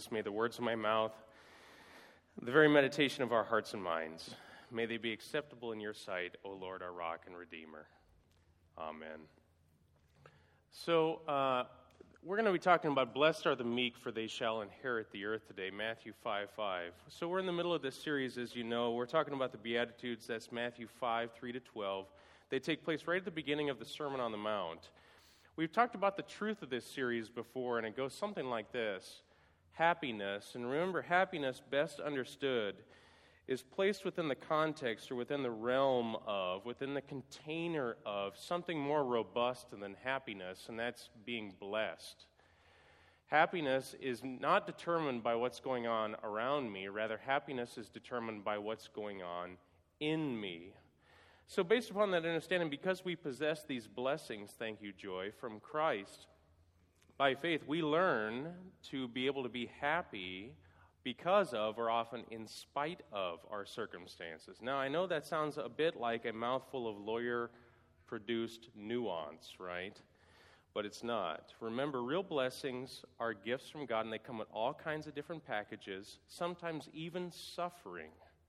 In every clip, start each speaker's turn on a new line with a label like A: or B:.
A: Jesus, may the words of my mouth, the very meditation of our hearts and minds, may they be acceptable in your sight, O Lord, our rock and redeemer. Amen. So, we're going to be talking about blessed are the meek, for they shall inherit the earth today, Matthew 5:5. So we're in the middle of this series, as you know. We're talking about the Beatitudes. That's Matthew 5:3-12. They take place right at the beginning of the Sermon on the Mount. We've talked about the truth of this series before, and it goes something like this. Happiness, and remember, happiness best understood is placed within the context or within the realm of, within the container of something more robust than happiness, and that's being blessed. Happiness is not determined by what's going on around me. Rather, happiness is determined by what's going on in me. So based upon that understanding, because we possess these blessings, thank you, Joy, from Christ, by faith, we learn to be able to be happy because of, or often in spite of, our circumstances. Now, I know that sounds a bit like a mouthful of lawyer-produced nuance, right? But it's not. Remember, real blessings are gifts from God, and they come in all kinds of different packages, sometimes even suffering.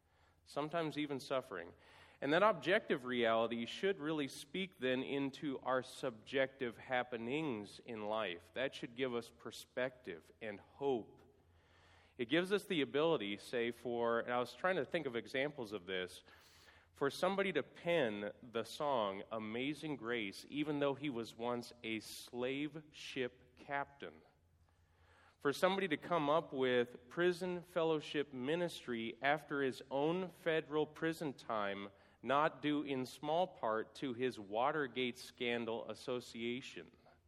A: And that objective reality should really speak then into our subjective happenings in life. That should give us perspective and hope. It gives us the ability, say, and I was trying to think of examples of this, for somebody to pen the song Amazing Grace, even though he was once a slave ship captain. For somebody to come up with prison fellowship ministry after his own federal prison time, not due in small part to his Watergate scandal association.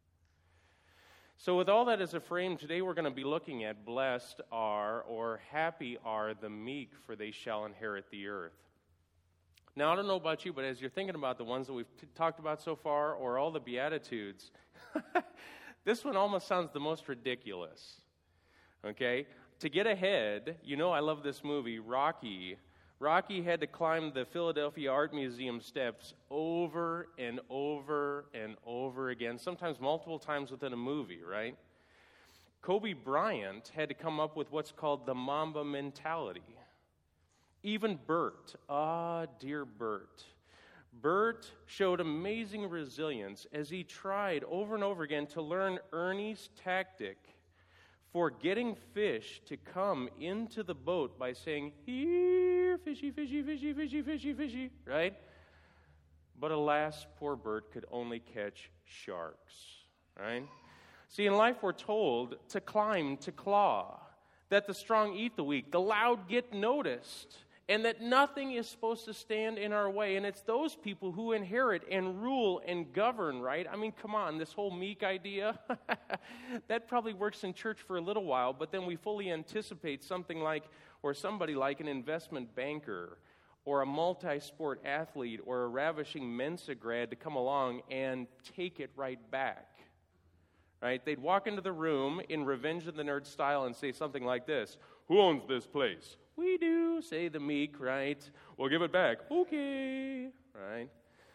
A: So with all that as a frame, today we're going to be looking at blessed are, or happy are the meek, for they shall inherit the earth. Now, I don't know about you, but as you're thinking about the ones that we've talked about so far, or all the Beatitudes, this one almost sounds the most ridiculous. Okay? To get ahead, you know I love this movie, Rocky. Rocky had to climb the Philadelphia Art Museum steps over and over and over again, sometimes multiple times within a movie, right? Kobe Bryant had to come up with what's called the Mamba mentality. Even Bert, dear Bert. Bert showed amazing resilience as he tried over and over again to learn Ernie's tactic for getting fish to come into the boat by saying, "Here, fishy, fishy, fishy, fishy, fishy, fishy," right? But alas, poor Bert could only catch sharks, right? See, in life we're told to climb, to claw, that the strong eat the weak, the loud get noticed, and that nothing is supposed to stand in our way. And it's those people who inherit and rule and govern, right? I mean, come on, this whole meek idea, that probably works in church for a little while, but then we fully anticipate something like, or somebody like an investment banker, or a multi-sport athlete, or a ravishing Mensa grad to come along and take it right back. Right? They'd walk into the room in Revenge of the Nerd style and say something like this: "Who owns this place?" "We do," say the meek, right? "We'll give it back." "Okay," right?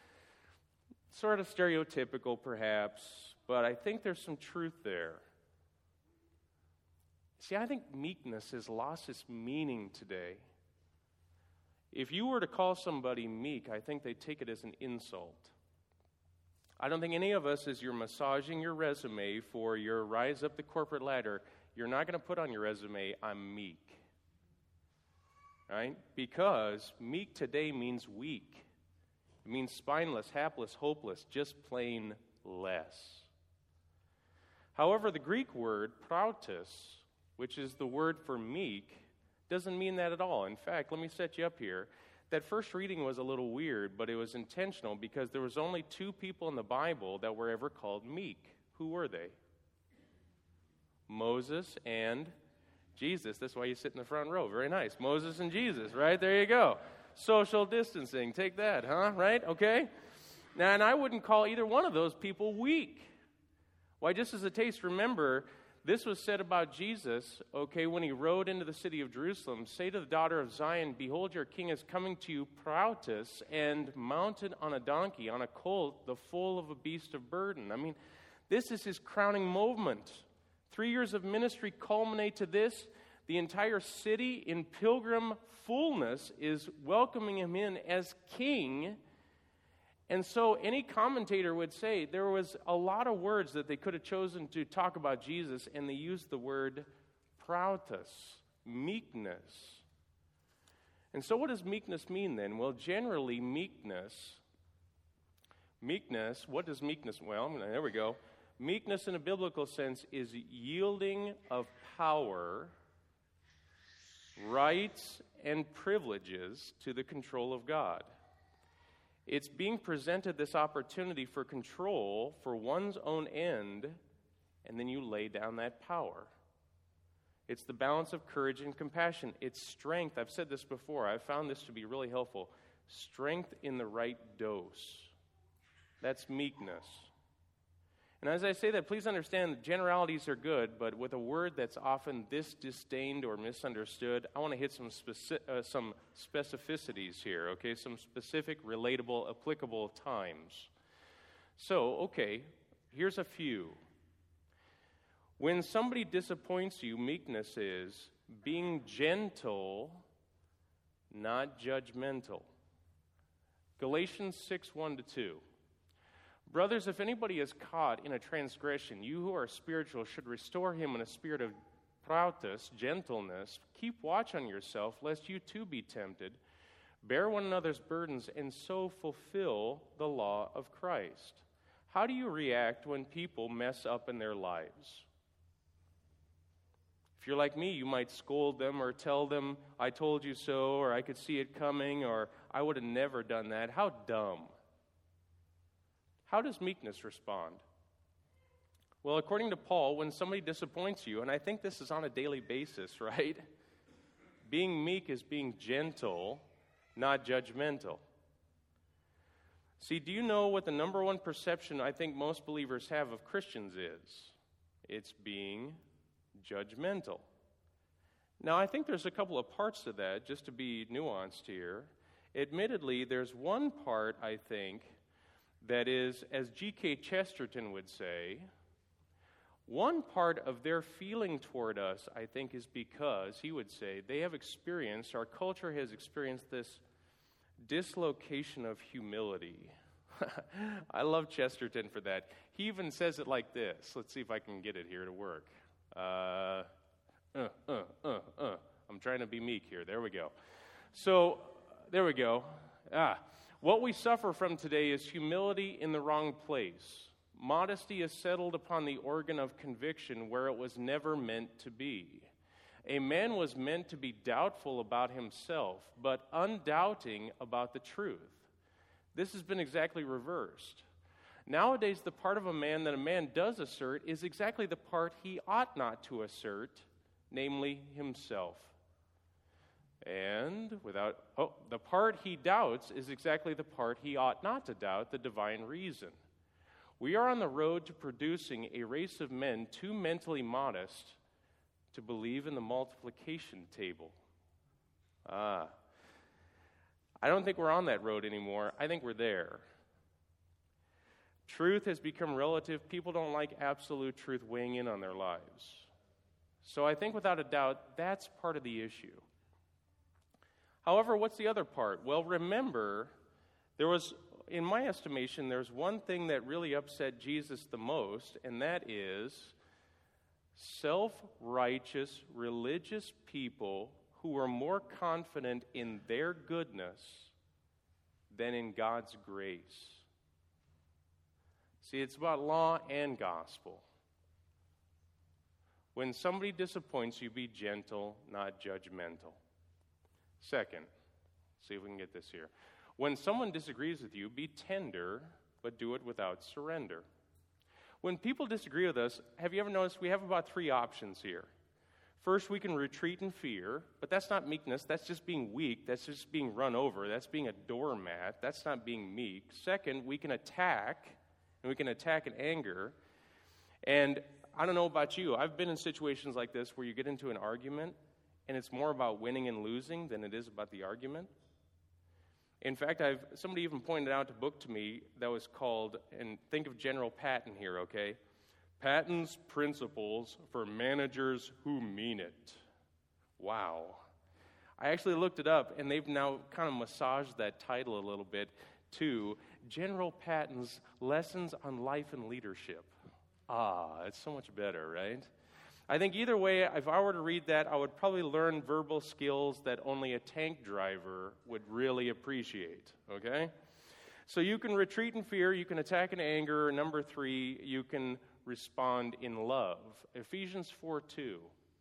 A: Sort of stereotypical, perhaps, but I think there's some truth there. See, I think meekness has lost its meaning today. If you were to call somebody meek, I think they'd take it as an insult. I don't think any of us, as you're massaging your resume for your rise up the corporate ladder, you're not going to put on your resume, "I'm meek." Right? Because meek today means weak. It means spineless, hapless, hopeless, just plain less. However, the Greek word prautos, which is the word for meek, doesn't mean that at all. In fact, let me set you up here. That first reading was a little weird, but it was intentional because there was only two people in the Bible that were ever called meek. Who were they? Moses and Jesus. That's why you sit in the front row. Very nice. Moses and Jesus, right? There you go. Social distancing. Take that, huh? Right? Okay? Now, and I wouldn't call either one of those people weak. Why, just as a taste, remember, this was said about Jesus, okay, when he rode into the city of Jerusalem. "Say to the daughter of Zion, behold, your king is coming to you, prautos, and mounted on a donkey, on a colt, the foal of a beast of burden." I mean, this is his crowning moment. 3 years of ministry culminate to this. The entire city in pilgrim fullness is welcoming him in as king. And so any commentator would say there was a lot of words that they could have chosen to talk about Jesus, and they used the word proutos, meekness. And so what does meekness mean then? Well, generally meekness, what does meekness, well, there we go. Meekness in a biblical sense is yielding of power, rights, and privileges to the control of God. It's being presented this opportunity for control for one's own end, and then you lay down that power. It's the balance of courage and compassion. It's strength. I've said this before. I've found this to be really helpful. Strength in the right dose. That's meekness. And as I say that, please understand that generalities are good, but with a word that's often this disdained or misunderstood, I want to hit some specificities here, okay? Some specific, relatable, applicable times. So, okay, here's a few. When somebody disappoints you, meekness is being gentle, not judgmental. Galatians 6:1-2. Brothers, if anybody is caught in a transgression, you who are spiritual should restore him in a spirit of proutos, gentleness. Keep watch on yourself, lest you too be tempted. Bear one another's burdens, and so fulfill the law of Christ. How do you react when people mess up in their lives? If you're like me, you might scold them or tell them, I told you so, or I could see it coming, or I would have never done that. How dumb. How does meekness respond? Well, according to Paul, when somebody disappoints you, and I think this is on a daily basis, right? Being meek is being gentle, not judgmental. See, do you know what the number one perception I think most believers have of Christians is? It's being judgmental. Now, I think there's a couple of parts to that, just to be nuanced here. Admittedly, there's one part, I think, that is, as G.K. Chesterton would say, one part of their feeling toward us, I think, is because, he would say, they have experienced, our culture has experienced this dislocation of humility. I love Chesterton for that. He even says it like this. Let's see if I can get it here to work. I'm trying to be meek here. There we go. So, there we go. What we suffer from today is humility in the wrong place. Modesty is settled upon the organ of conviction where it was never meant to be. A man was meant to be doubtful about himself, but undoubting about the truth. This has been exactly reversed. Nowadays, the part of a man that a man does assert is exactly the part he ought not to assert, namely himself. And the part he doubts is exactly the part he ought not to doubt, the divine reason. We are on the road to producing a race of men too mentally modest to believe in the multiplication table. I don't think we're on that road anymore. I think we're there. Truth has become relative. People don't like absolute truth weighing in on their lives. So I think without a doubt, that's part of the issue. However, what's the other part? Well, remember, in my estimation, there's one thing that really upset Jesus the most, and that is self-righteous religious people who were more confident in their goodness than in God's grace. See, it's about law and gospel. When somebody disappoints you, be gentle, not judgmental. Second, see if we can get this here. When someone disagrees with you, be tender, but do it without surrender. When people disagree with us, have you ever noticed we have about 3 options here? First, we can retreat in fear, but that's not meekness. That's just being weak. That's just being run over. That's being a doormat. That's not being meek. Second, we can attack, and we can attack in anger. And I don't know about you. I've been in situations like this where you get into an argument, and it's more about winning and losing than it is about the argument. In fact, somebody even pointed out a book to me that was called, and think of General Patton here, okay? Patton's Principles for Managers Who Mean It. Wow. I actually looked it up, and they've now kind of massaged that title a little bit to General Patton's Lessons on Life and Leadership. It's so much better, right? I think either way, if I were to read that, I would probably learn verbal skills that only a tank driver would really appreciate, okay? So you can retreat in fear, you can attack in anger. Number 3, you can respond in love. Ephesians 4:2.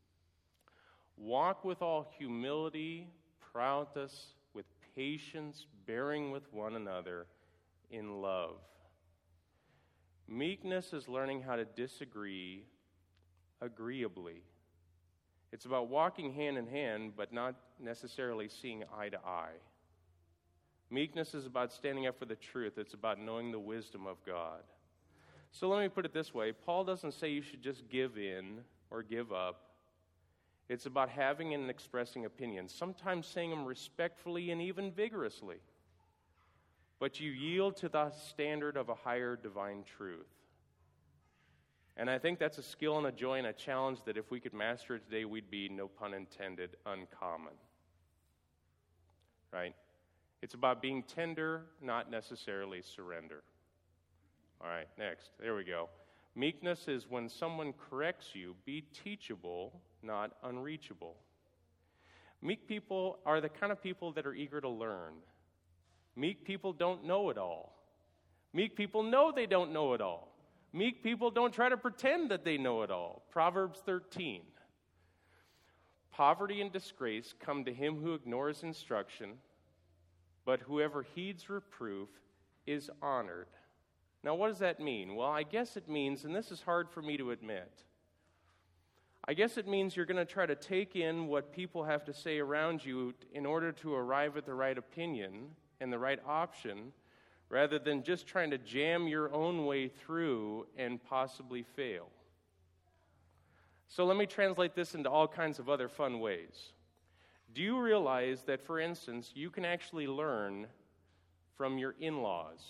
A: Walk with all humility, proudness, with patience, bearing with one another in love. Meekness is learning how to disagree agreeably. It's about walking hand in hand, but not necessarily seeing eye to eye. Meekness is about standing up for the truth. It's about knowing the wisdom of God. So let me put it this way. Paul doesn't say you should just give in or give up. It's about having and expressing opinions, sometimes saying them respectfully and even vigorously. But you yield to the standard of a higher divine truth. And I think that's a skill and a joy and a challenge that if we could master it today, we'd be, no pun intended, uncommon. Right? It's about being tender, not necessarily surrender. All right, next. There we go. Meekness is when someone corrects you, be teachable, not unreachable. Meek people are the kind of people that are eager to learn. Meek people don't know it all. Meek people know they don't know it all. Meek people don't try to pretend that they know it all. Proverbs 13. Poverty and disgrace come to him who ignores instruction, but whoever heeds reproof is honored. Now, what does that mean? Well, I guess it means, and this is hard for me to admit, I guess it means you're going to try to take in what people have to say around you in order to arrive at the right opinion and the right option, rather than just trying to jam your own way through and possibly fail. So let me translate this into all kinds of other fun ways. Do you realize that, for instance, you can actually learn from your in-laws?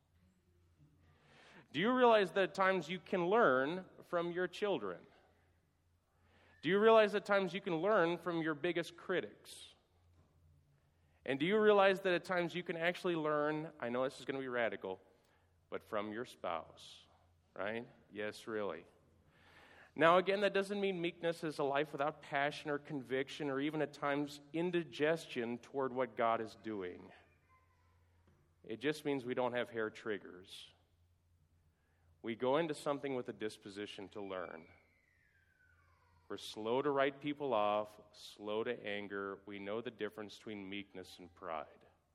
A: Do you realize that at times you can learn from your children? Do you realize that at times you can learn from your biggest critics? And do you realize that at times you can actually learn, I know this is going to be radical, but from your spouse, right? Yes, really. Now, again, that doesn't mean meekness is a life without passion or conviction or even at times indigestion toward what God is doing. It just means we don't have hair triggers. We go into something with a disposition to learn. We're slow to write people off, slow to anger. We know the difference between meekness and pride.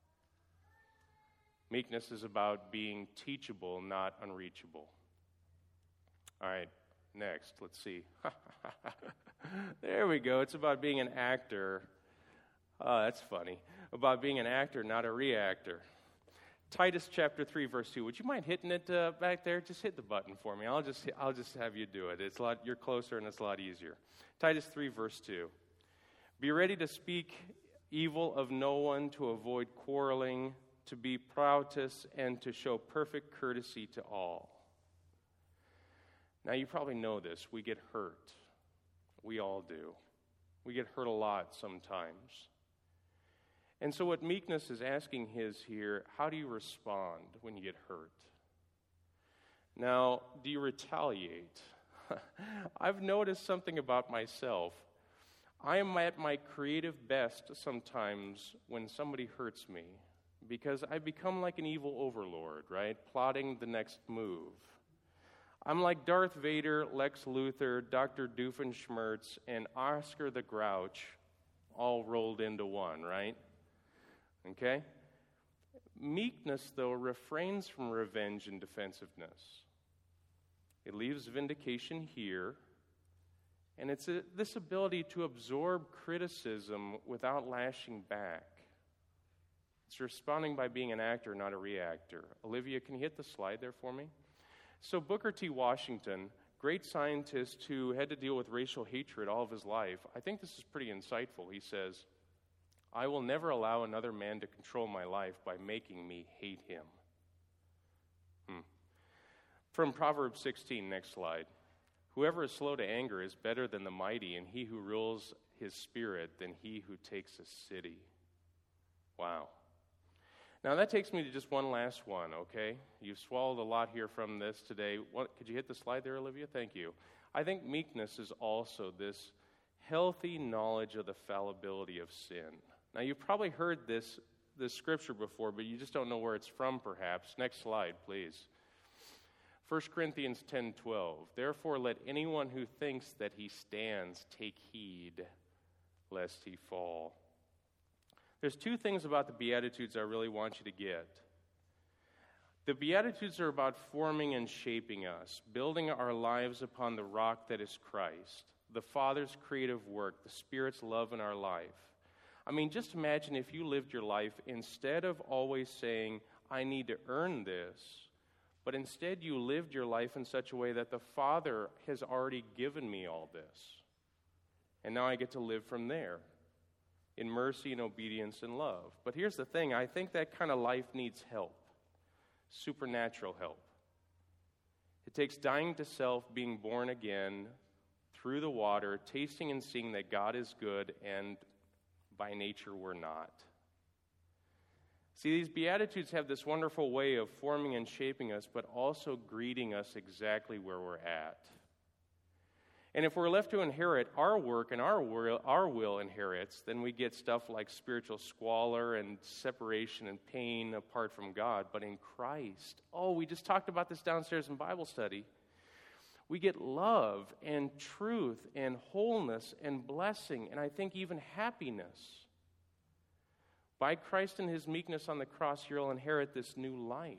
A: Meekness is about being teachable, not unreachable. All right, next, let's see. There we go. It's about being an actor. Oh, that's funny. About being an actor, not a reactor. Titus chapter 3, verse 2. Would you mind hitting it back there? Just hit the button for me. I'll just have you do it. You're closer and it's a lot easier. Titus 3, verse 2. Be ready to speak evil of no one, to avoid quarreling, to be proutus, and to show perfect courtesy to all. Now, you probably know this. We get hurt. We all do. We get hurt a lot sometimes. And so what meekness is asking is here, how do you respond when you get hurt? Now, do you retaliate? I've noticed something about myself. I am at my creative best sometimes when somebody hurts me because I become like an evil overlord, right? Plotting the next move. I'm like Darth Vader, Lex Luthor, Dr. Doofenshmirtz, and Oscar the Grouch all rolled into one, right? Okay? Meekness, though, refrains from revenge and defensiveness. It leaves vindication here, and it's this ability to absorb criticism without lashing back. It's responding by being an actor, not a reactor. Olivia, can you hit the slide there for me? So Booker T. Washington, great scientist who had to deal with racial hatred all of his life, I think this is pretty insightful. He says, I will never allow another man to control my life by making me hate him. From Proverbs 16, next slide. Whoever is slow to anger is better than the mighty, and he who rules his spirit than he who takes a city. Wow. Now that takes me to just one last one, okay? You've swallowed a lot here from this today. Could you hit the slide there, Olivia? Thank you. I think meekness is also this healthy knowledge of the fallibility of sin. Now you've probably heard this scripture before, but you just don't know where it's from perhaps. Next slide, please. 1 Corinthians 10:12. Therefore let anyone who thinks that he stands take heed lest he fall. There's two things about the Beatitudes I really want you to get. The Beatitudes are about forming and shaping us, building our lives upon the rock that is Christ, the Father's creative work, the Spirit's love in our life. I mean, just imagine if you lived your life, instead of always saying, I need to earn this, but instead you lived your life in such a way that the Father has already given me all this. And now I get to live from there, in mercy and obedience and love. But here's the thing, I think that kind of life needs help, supernatural help. It takes dying to self, being born again, through the water, tasting and seeing that God is good, and by nature we're not. See, these Beatitudes have this wonderful way of forming and shaping us, but also greeting us exactly where we're at. And if we're left to inherit our work and our will inherits, then we get stuff like spiritual squalor and separation and pain apart from God. But in Christ, we just talked about this downstairs in Bible study. We get love and truth and wholeness and blessing, and I think even happiness. By Christ and his meekness on the cross, you'll inherit this new life.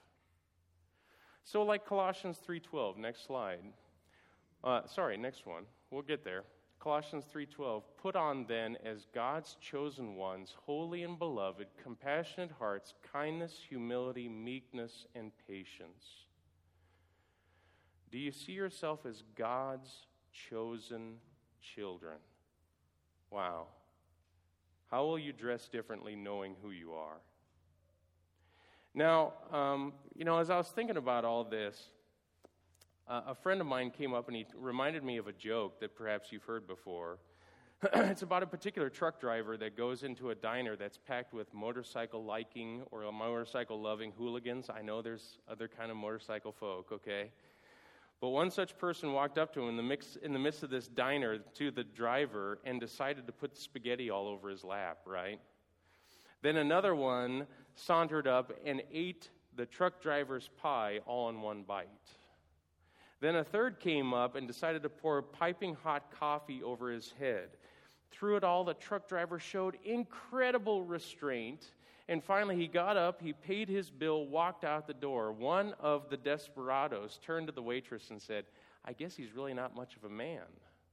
A: So like Colossians 3:12, next slide. Next one. We'll get there. Colossians 3:12, put on then as God's chosen ones, holy and beloved, compassionate hearts, kindness, humility, meekness, and patience. Do you see yourself as God's chosen children? Wow. How will you dress differently knowing who you are? Now, as I was thinking about all this, a friend of mine came up and he reminded me of a joke that perhaps you've heard before. It's about a particular truck driver that goes into a diner that's packed with motorcycle-liking or motorcycle-loving hooligans. I know there's other kind of motorcycle folk, okay? But one such person walked up to him in the midst of this diner to the driver and decided to put spaghetti all over his lap, right? Then another one sauntered up and ate the truck driver's pie all in one bite. Then a third came up and decided to pour piping hot coffee over his head. Through it all, the truck driver showed incredible restraint. And finally, he got up, he paid his bill, walked out the door. One of the desperados turned to the waitress and said, I guess he's really not much of a man.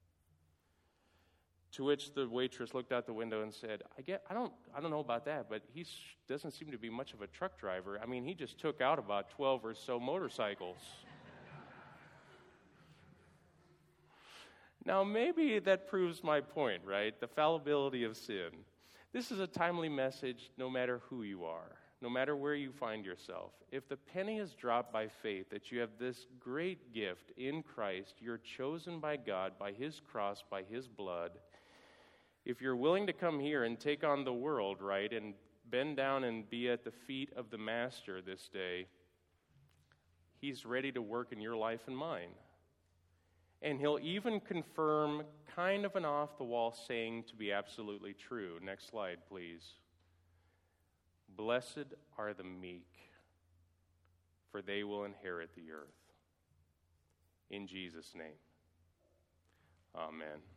A: To which the waitress looked out the window and said, I don't know about that, but he doesn't seem to be much of a truck driver. I mean, he just took out about 12 or so motorcycles. Now, maybe that proves my point, right? The fallibility of sin. This is a timely message no matter who you are, no matter where you find yourself. If the penny is dropped by faith that you have this great gift in Christ, you're chosen by God, by his cross, by his blood. If you're willing to come here and take on the world, right, and bend down and be at the feet of the Master this day, he's ready to work in your life and mine. And he'll even confirm kind of an off-the-wall saying to be absolutely true. Next slide, please. Blessed are the meek, for they will inherit the earth. In Jesus' name, amen.